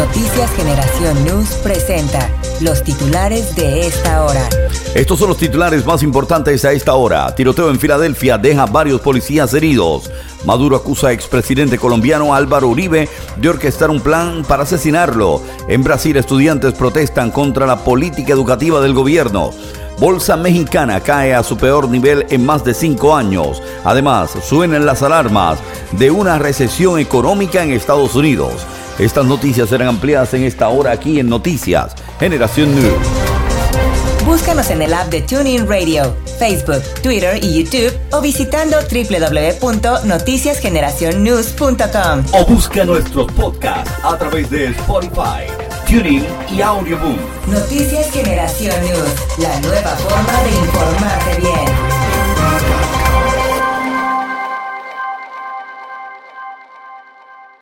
Noticias Generación News presenta los titulares de esta hora. Estos son los titulares más importantes a esta hora. Tiroteo en Filadelfia deja varios policías heridos. Maduro acusa a expresidente colombiano Álvaro Uribe de orquestar un plan para asesinarlo. En Brasil, estudiantes protestan contra la política educativa del gobierno. Bolsa mexicana cae a su peor nivel en más de 5 años. Además, suenan las alarmas de una recesión económica en Estados Unidos. Estas noticias serán ampliadas en esta hora aquí en Noticias Generación News. Búscanos en el app de TuneIn Radio, Facebook, Twitter y YouTube o visitando www.noticiasgeneracionnews.com. O busca nuestros podcasts a través de Spotify, TuneIn y Audioboom. Noticias Generación News, la nueva forma de informarte bien.